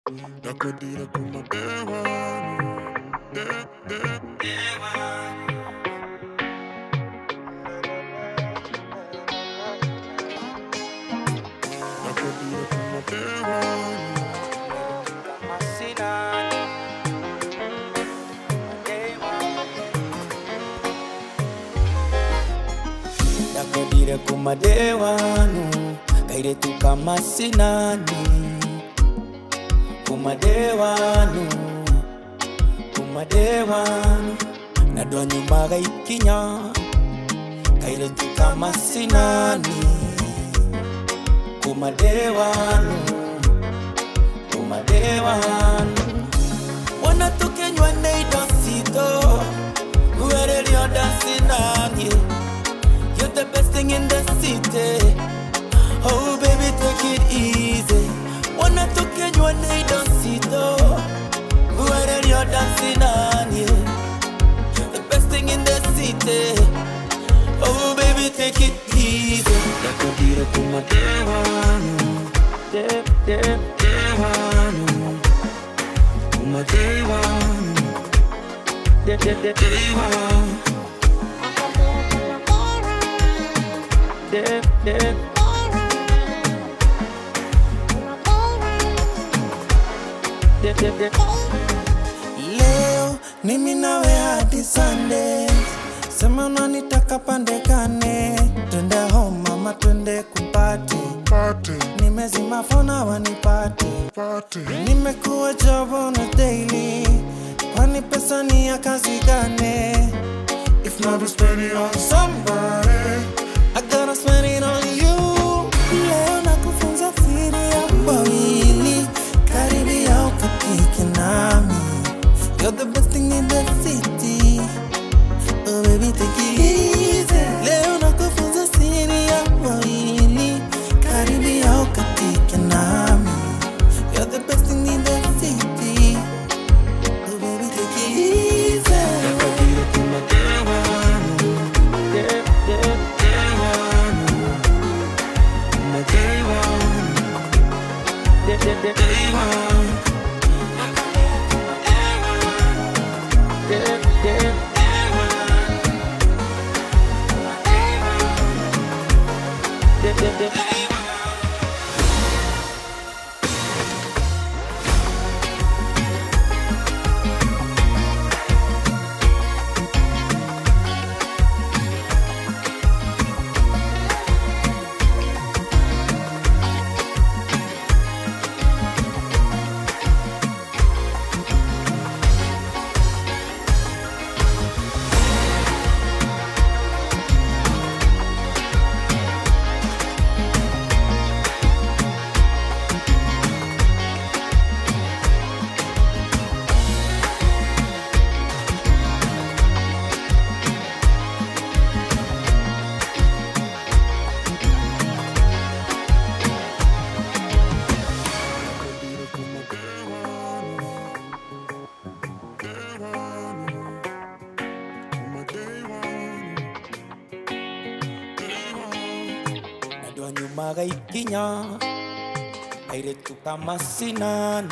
Nakadira kumadewa, dewa. Nakadira kumadewa, Masinani, dewa. Nakadira kumadewanu, kairetu kama sinani. Kumadewanu, kumadewanu, nadwa nyuma gaikinya, kairetu kama sinani. Kumadewanu, kumadewanu, wanatukenywa neidosito, where you're dancing on you. You're the best thing in the city. Oh baby, take it easy. Wanna to Kenya, they don't see though. Where you're dancing on you. The best thing in the city. Oh baby, take it easy. nakadira kumadewanu, dewanu, kumadewanu, Leo ni mimi nawe hadi Sunday. Sema unanitaka pande gani? Twende home mama, twende kupati. party, Nimezima phone wanipati. party. Nimekuwa job on a daily. Kwani pesa ni ya kazi gani? If not, we spend it on somebody. I gotta spend it on you. Leo nakufunza siri ya wawili. Karibia ukapike nami. You're the best thing in the city. Oh baby, take it easy. Leo nakufunza siri ya wawili. Karibia ukapike nami. You're the best thing in the city. Oh baby, take it easy. Nakadira kumadewanu, dewanu, kumadewanu, Nadwa nyuma gaikinya, kairetu kama sinani.